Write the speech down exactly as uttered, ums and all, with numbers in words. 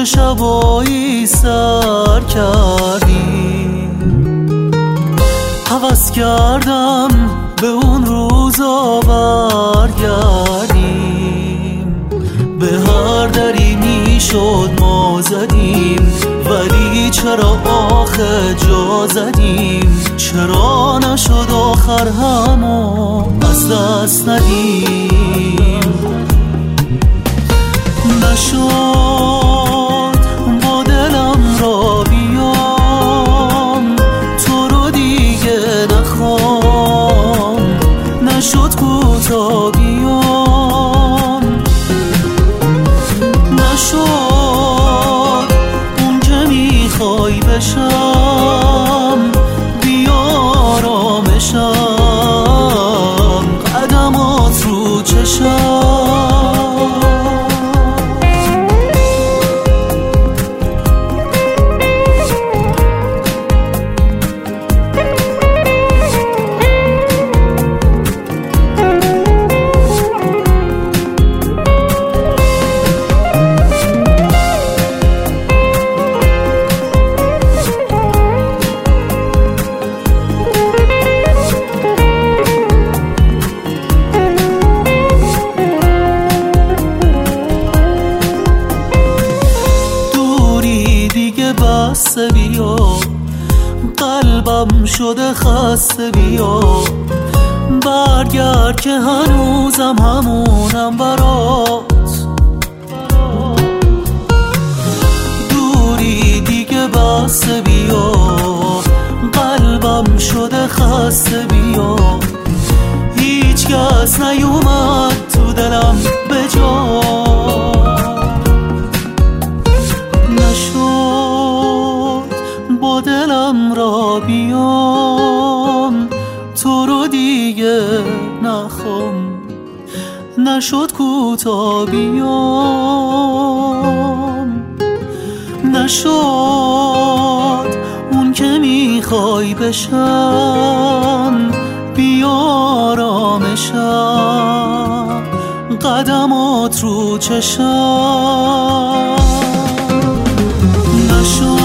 چه شبایی سر کردیم، هوس کردم به اون روزا برگردیم. به هر دری میشد ما زدیم، ولی چرا آخه جا زدیم؟ چرا نشد آخر همو از دست ندیم؟ نشد با دلم را بیام، تو رو دیگه نخوام. نشد کوتا بیام، نشد اون که میخوای بشم. بیارامشم قدمات رو چشم. بسته بیا، قلبم شده خسته بیا. برگرد که هنوزم همونم برات. دوری دیگه بسته بیا، قلبم شده خسته بیا. هیچ کس نیومد تو دلم به جا. با دلم را بیام، تو رو دیگه نخوام. نشد کوتا بیام، نشد اون که میخوای بشم. بیارامشم قدمات رو چشم. نشد